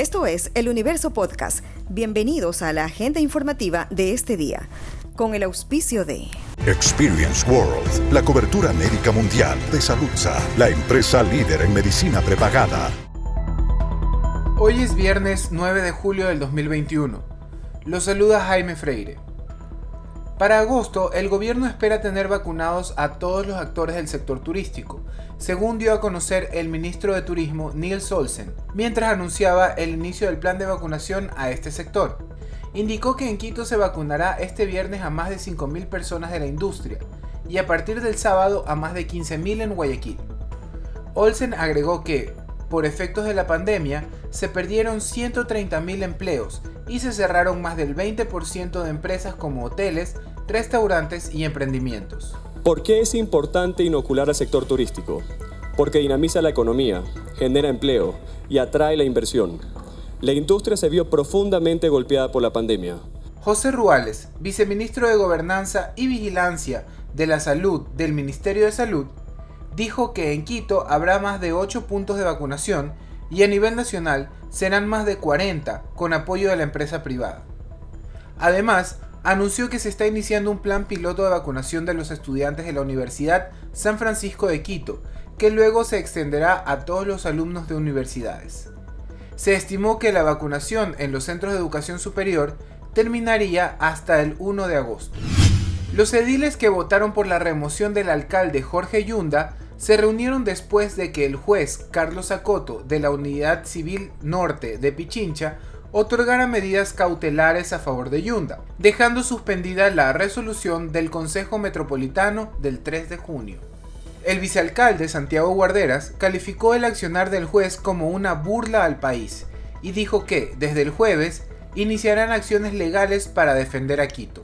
Esto es El Universo Podcast. Bienvenidos a la agenda informativa de este día, con el auspicio de Experience World, la cobertura médica mundial de Saludza, la empresa líder en medicina prepagada. Hoy es viernes 9 de julio del 2021. Los saluda Jaime Freire. Para agosto, el gobierno espera tener vacunados a todos los actores del sector turístico, según dio a conocer el ministro de Turismo Niels Olsen, mientras anunciaba el inicio del plan de vacunación a este sector. Indicó que en Quito se vacunará este viernes a más de 5.000 personas de la industria y a partir del sábado a más de 15.000 en Guayaquil. Olsen agregó que, por efectos de la pandemia, se perdieron 130.000 empleos y se cerraron más del 20% de empresas como hoteles, restaurantes y emprendimientos. ¿Por qué es importante inocular al sector turístico? Porque dinamiza la economía, genera empleo y atrae la inversión. La industria se vio profundamente golpeada por la pandemia. José Ruales, viceministro de Gobernanza y Vigilancia de la Salud del Ministerio de Salud, dijo que en Quito habrá más de 8 puntos de vacunación y a nivel nacional serán más de 40 con apoyo de la empresa privada. Además, anunció que se está iniciando un plan piloto de vacunación de los estudiantes de la Universidad San Francisco de Quito, que luego se extenderá a todos los alumnos de universidades. Se estimó que la vacunación en los centros de educación superior terminaría hasta el 1 de agosto. Los ediles que votaron por la remoción del alcalde Jorge Yunda se reunieron después de que el juez Carlos Acoto de la Unidad Civil Norte de Pichincha otorgara medidas cautelares a favor de Yunda, dejando suspendida la resolución del Consejo Metropolitano del 3 de junio. El vicealcalde Santiago Guarderas calificó el accionar del juez como una burla al país y dijo que, desde el jueves, iniciarán acciones legales para defender a Quito.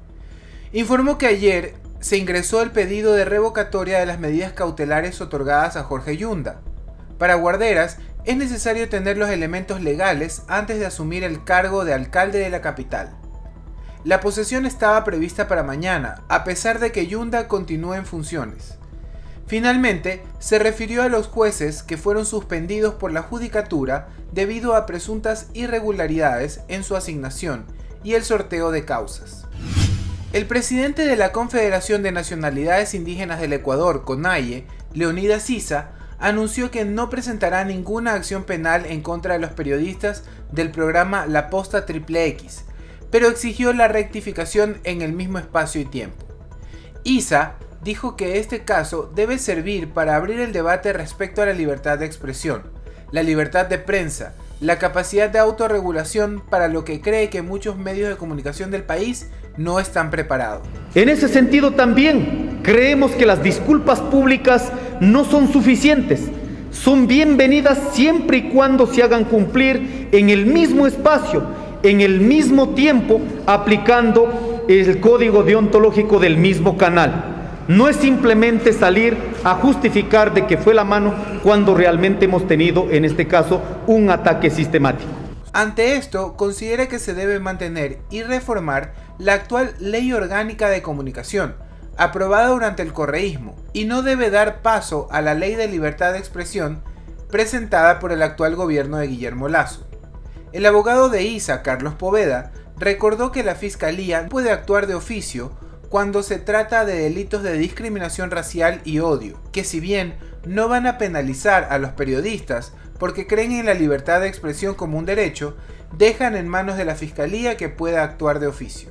Informó que ayer se ingresó el pedido de revocatoria de las medidas cautelares otorgadas a Jorge Yunda. Para Guarderas, es necesario tener los elementos legales antes de asumir el cargo de alcalde de la capital. La posesión estaba prevista para mañana, a pesar de que Yunda continúe en funciones. Finalmente, se refirió a los jueces que fueron suspendidos por la judicatura debido a presuntas irregularidades en su asignación y el sorteo de causas. El presidente de la Confederación de Nacionalidades Indígenas del Ecuador, CONAIE, Leonidas Issa, anunció que no presentará ninguna acción penal en contra de los periodistas del programa La Posta XXX, pero exigió la rectificación en el mismo espacio y tiempo. Issa dijo que este caso debe servir para abrir el debate respecto a la libertad de expresión, la libertad de prensa, la capacidad de autorregulación, para lo que cree que muchos medios de comunicación del país no están preparados. En ese sentido también creemos que las disculpas públicas no son suficientes. Son bienvenidas siempre y cuando se hagan cumplir en el mismo espacio, en el mismo tiempo, aplicando el código deontológico del mismo canal. No es simplemente salir a justificar de que fue la mano cuando realmente hemos tenido, en este caso, un ataque sistemático. Ante esto, considera que se debe mantener y reformar la actual Ley Orgánica de Comunicación, aprobada durante el correísmo, y no debe dar paso a la Ley de Libertad de Expresión presentada por el actual gobierno de Guillermo Lasso. El abogado de Issa, Carlos Poveda, recordó que la Fiscalía puede actuar de oficio cuando se trata de delitos de discriminación racial y odio, que si bien no van a penalizar a los periodistas porque creen en la libertad de expresión como un derecho, dejan en manos de la Fiscalía que pueda actuar de oficio.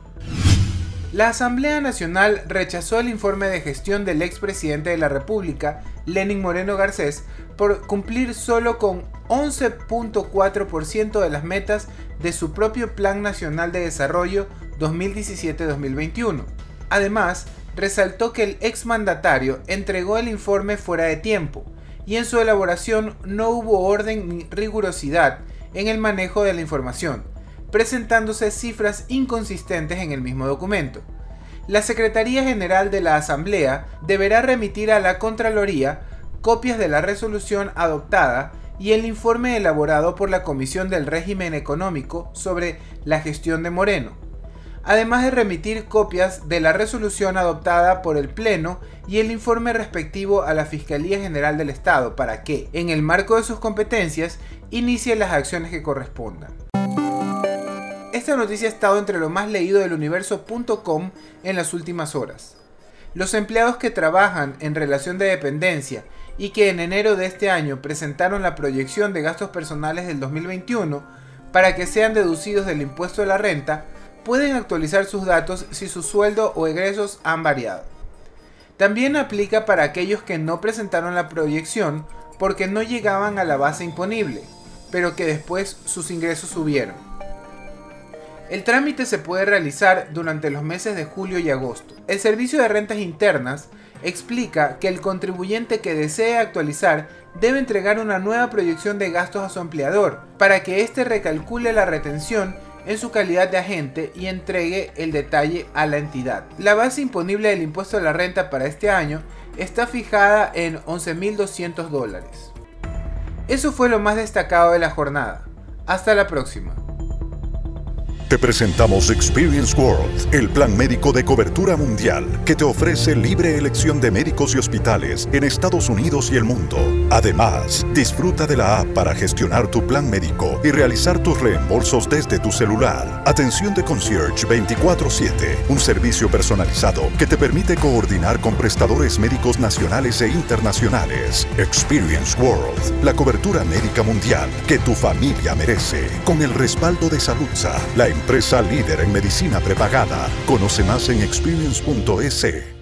La Asamblea Nacional rechazó el informe de gestión del expresidente de la República, Lenín Moreno Garcés, por cumplir solo con 11.4% de las metas de su propio Plan Nacional de Desarrollo 2017-2021. Además, resaltó que el exmandatario entregó el informe fuera de tiempo y en su elaboración no hubo orden ni rigurosidad en el manejo de la información, presentándose cifras inconsistentes en el mismo documento. La Secretaría General de la Asamblea deberá remitir a la Contraloría copias de la resolución adoptada y el informe elaborado por la Comisión del Régimen Económico sobre la gestión de Moreno. además de remitir copias de la resolución adoptada por el Pleno y el informe respectivo a la Fiscalía General del Estado para que, en el marco de sus competencias, inicie las acciones que correspondan. Esta noticia ha estado entre lo más leído del universo.com en las últimas horas. Los empleados que trabajan en relación de dependencia y que en enero de este año presentaron la proyección de gastos personales del 2021 para que sean deducidos del impuesto de la renta, pueden actualizar sus datos si su sueldo o egresos han variado. También aplica para aquellos que no presentaron la proyección porque no llegaban a la base imponible, pero que después sus ingresos subieron. El trámite se puede realizar durante los meses de julio y agosto. El Servicio de Rentas Internas explica que el contribuyente que desee actualizar debe entregar una nueva proyección de gastos a su empleador para que éste recalcule la retención en su calidad de agente y entregue el detalle a la entidad. La base imponible del impuesto de la renta para este año está fijada en $11.200. Eso fue lo más destacado de la jornada. Hasta la próxima. Te presentamos Experience World, el plan médico de cobertura mundial que te ofrece libre elección de médicos y hospitales en Estados Unidos y el mundo. Además, disfruta de la app para gestionar tu plan médico y realizar tus reembolsos desde tu celular. Atención de concierge 24/7, un servicio personalizado que te permite coordinar con prestadores médicos nacionales e internacionales. Experience World, la cobertura médica mundial que tu familia merece, con el respaldo de Saludza, la empresa líder en medicina prepagada. Conoce más en experience.es.